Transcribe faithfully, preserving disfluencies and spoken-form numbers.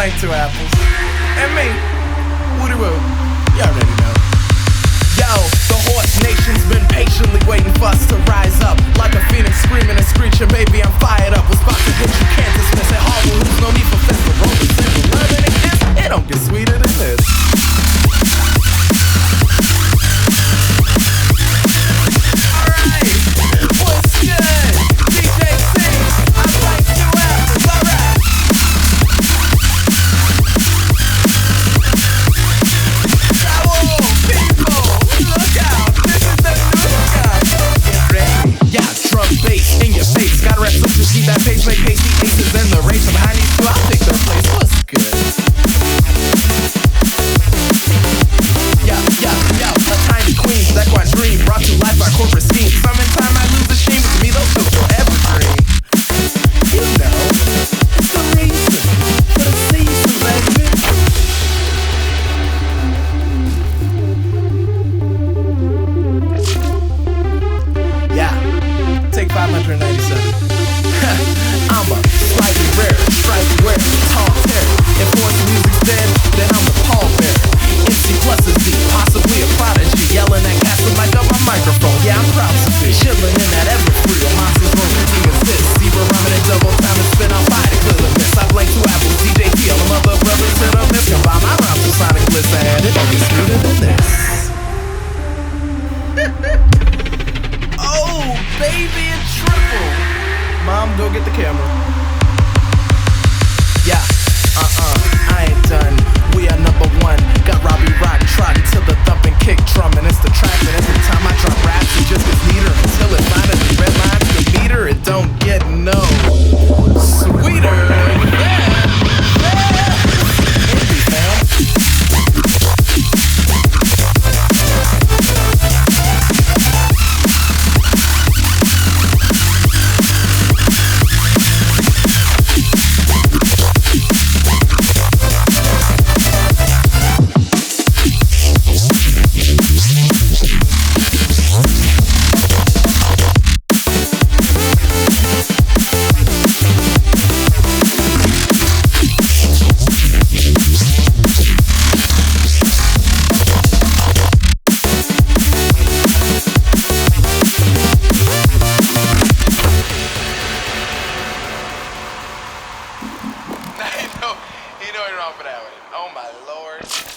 blank two apples. And me, Woody Woo. You already know. Yo, the horse nation's been patiently waiting for us to rise up. Like a phoenix screaming and screeching, baby, I'm fired up. Was about to hit you, can't dismiss it. Hard rules, no need for fist to roll the sin. Love and a kiss, it don't get sweeter than this. Alright, what's good? D J C, I like two apples, alright. Bass in your face, gotta rap so to see that pace, make hasty aces in the race. I'm behind these two, I'll take their place. What's good? Yeah, yeah, yeah, a tiny queen, that one dream brought to life by corporate schemes. Summertime, I lose the shame, to me those two will ever dream. You know, it's the reason for the season, baby. Yeah. Take five hundred ninety-seven. I'm a slightly rare, striped wear, tall hair. If voice music's dead, then I'm the pallbearer. M C plus a Z, possibly a prodigy. Yelling at cats with my double microphone. Yeah, I'm proud to be chilling in that Everfree. A monster's room, team assist. Zebra rhyming and double time and spin out by the clear the miss. I blank two apples, D J T, all the mother brothers hit a miss. Combine my rhymes with sonic bliss ahead. It don't get smoother than this. Oh, baby, a triple. Mom, go get the camera. Yeah, uh-uh, I ain't done. We are number one. Got Robbie Rock trotting to the thumping kick drum. And it's the track that every time I drop raps, it just gets neater until it finally redlines the meter. It don't get no sweeter than that. Indie, fam. You know, you know you're wrong for that one. Oh my lord.